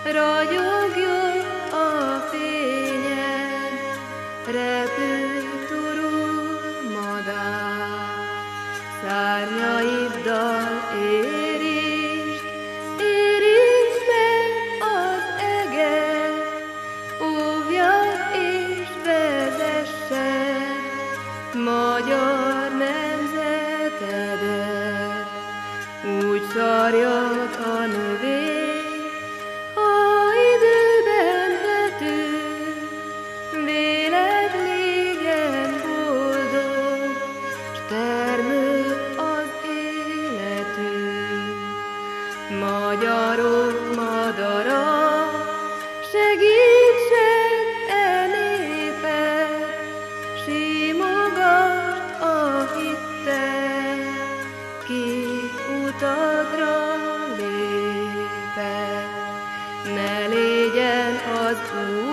ragyogjon a fényen, repül turul madár. Szárnyaiddal érintsd, érintsd meg az eget, óvjad és vezessed magyar nemzetedet. Úgy szarjad a növény, ha időben vetül, véled légyen boldog, s termő az életünk. Magyarok madara, segítsed e népet, simogasd a hittet, ki utadra lépett. Ne légyen az